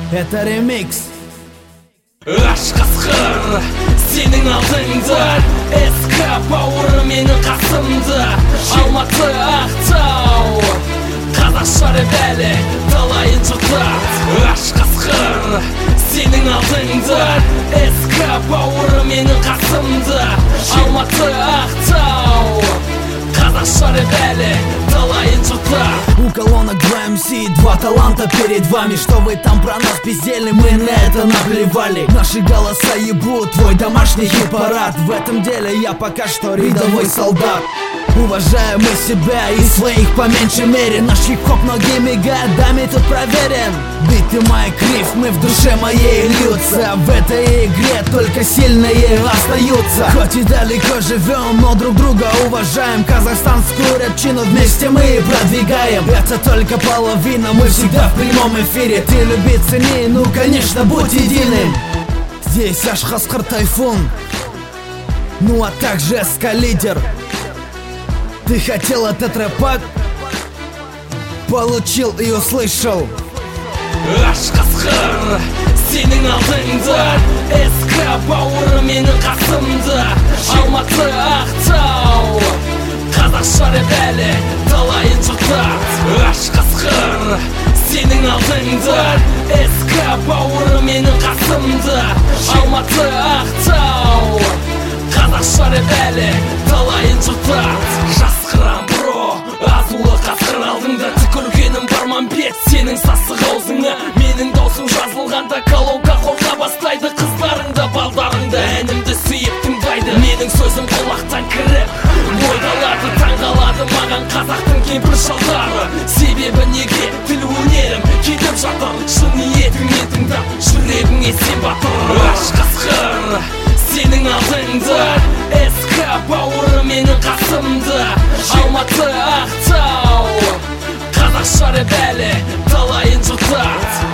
Это ремикс. Аш қасқыр сенің алдыңда, СК бауыры менің қасымда. Алматы, Ақтау, қазақша рэп әлі талайын жұртат. Аш қасқыр сенің алдыңда, СК бауыры менің қасымда. Алматы, Ақтау, қазақша рэп әлі талайын жұртат. У колонок 2 MC, 2 таланта перед вами. Что вы там про нас пиздели, мы на это наплевали. Наши голоса ебут твой домашний хит-парад. В этом деле я пока что рядовой солдат. Уважаем мы себя и своих по меньшей мере. Наш хип-хоп многими годами тут проверен. Биты моих рифмы в душе моей льются. В этой игре только сильные остаются. Хоть и далеко живем, но друг друга уважаем. Казахстанскую рэпчину вместе мы продвигаем. Это только половина, мы всегда в прямом эфире. Ты люби, цени, ну конечно будь единым. Здесь Аш Қасқыр Тайфун, ну а также СК Лидер. Ты хотел этот рэп-пак? Получил и услышал. Аш қасқыр сенің алдыңда, СК бауыры менің қасымда. Алматы, Ақтау, қазақша рэп әлі талайын жұртат. Аш қасқыр сенің алдыңда, СК бауыры менің қасымда. Алматы, Ақтау, қазақша рэп әлі талайын жұртат. Жасқырам бро, азулы қасқыр алдыңда. Түкіргенім барман бет сенің сасық аузыңа. Менің даусым жазылғанда колонка қорқа бастайды. Қыздарыңда, балдарыңда әнімді сүйіп тыңдайды. Менің сөзім құлақтан кіріп ойдалады, таңғалады маған қазақтың кемпір шалдары. Себебі неге тіл өнерім кетіп жатыр. Шын ниетіңмен тыңдап жүрегіңе сен батыр. Аш қасқыр сенің алдыңда, СК бауыры менің қасымда. Алматы, Ақтау, қазақша рэп әлі талайын жұртат.